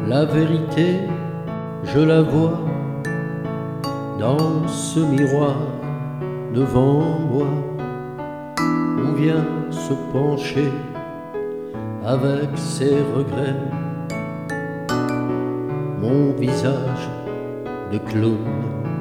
La vérité, je la vois dans ce miroir devant moi, où vient se pencher avec ses regrets mon visage de clown.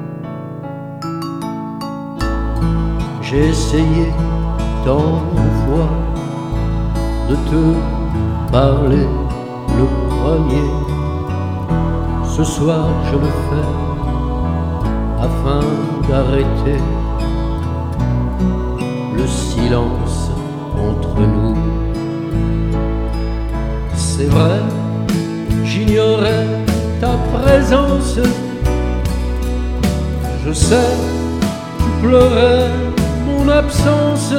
J'ai essayé tant de fois de te parler le premier. Ce soir je le fais afin d'arrêter le silence entre nous. C'est vrai, j'ignorais ta présence. Je sais, tu pleurais mon absence.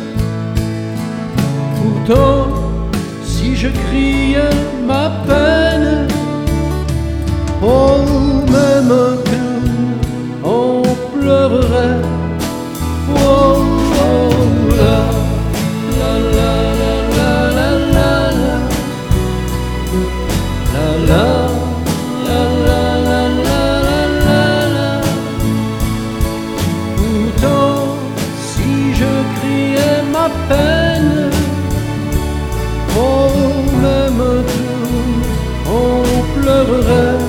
Pourtant, si je criais ma peine, oh, même un clown en pleurerait. Oh, oh, la, la, la, la, la, la, la, la, la, la, la, la, la, la. Pourtant, si je criais ma peine, oh, même un clown en pleurerait.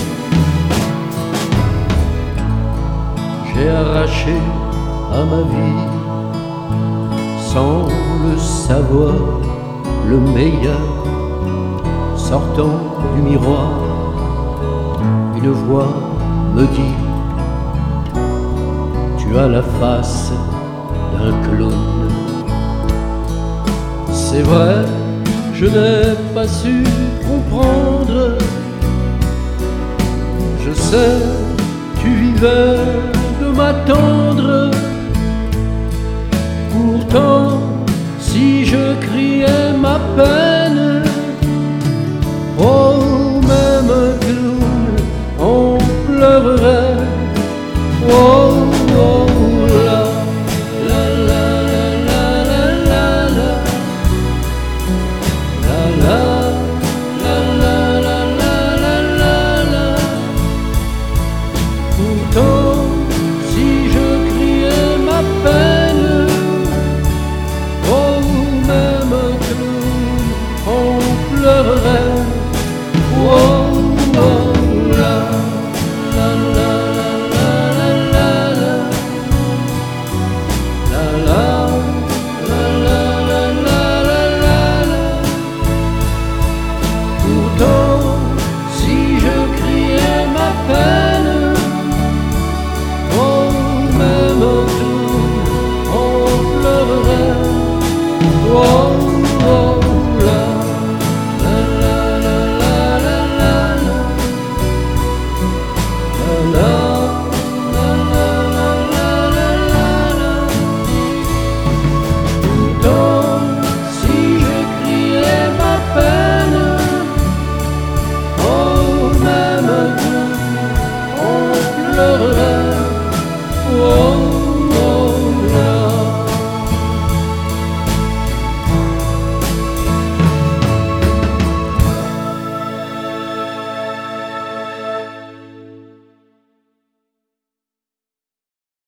J'ai arraché à ma vie, sans le savoir, le meilleur. Sortant du miroir, une voix me dit: tu as la face d'un clown. C'est vrai, je n'ai pas su comprendre. Je sais, tu vivais de m'attendre.